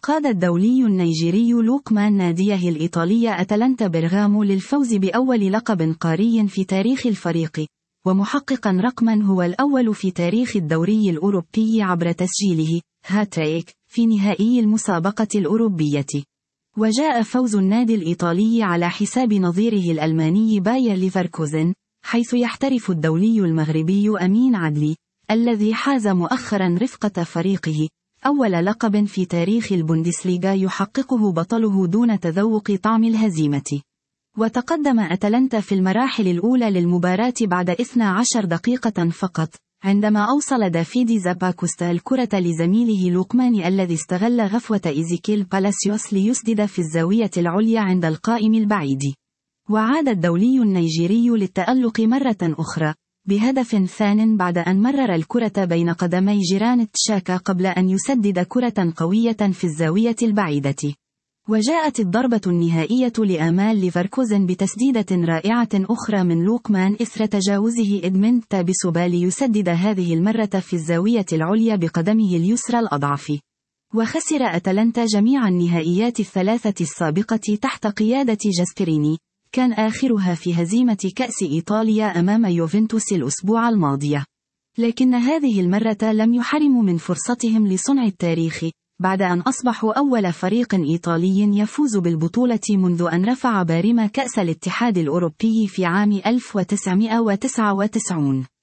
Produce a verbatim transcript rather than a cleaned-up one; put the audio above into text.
قاد الدولي النيجيري لوكمان ناديه الإيطالي أتلانتا بيرغامو للفوز بأول لقب قاري في تاريخ الفريق، ومحققا رقما هو الأول في تاريخ الدوري الأوروبي عبر تسجيله هاتريك في نهائي المسابقة الأوروبية. وجاء فوز النادي الإيطالي على حساب نظيره الألماني باير ليفركوزن، حيث يحترف الدولي المغربي أمين عدلي الذي حاز مؤخرا رفقة فريقه أول لقب في تاريخ البوندسليغا يحققه بطله دون تذوق طعم الهزيمة. وتقدم أتلانتا في المراحل الأولى للمباراة بعد اثنتي عشرة دقيقة فقط، عندما أوصل دافيدي زاباكوستا الكرة لزميله لوكمان الذي استغل غفوة إيزيكيل بالاسيوس ليسدد في الزاوية العليا عند القائم البعيد. وعاد الدولي النيجيري للتألق مرة أخرى بهدف ثان بعد أن مرر الكرة بين قدمي جيران تشاكا قبل أن يسدد كرة قوية في الزاوية البعيدة. وجاءت الضربة النهائية لآمال ليفركوزن بتسديدة رائعة أخرى من لوكمان إثر تجاوزه إدمند تابسوبا ليسدد هذه المرة في الزاوية العليا بقدمه اليسرى الأضعف. وخسر أتلانتا جميع النهائيات الثلاثة السابقة تحت قيادة جاسبريني، كان آخرها في هزيمة كأس إيطاليا أمام يوفنتوس الأسبوع الماضي. لكن هذه المرة لم يحرموا من فرصتهم لصنع التاريخ، بعد أن أصبحوا أول فريق إيطالي يفوز بالبطولة منذ أن رفع بارما كأس الاتحاد الأوروبي في عام ألف وتسعمائة وتسعة وتسعين.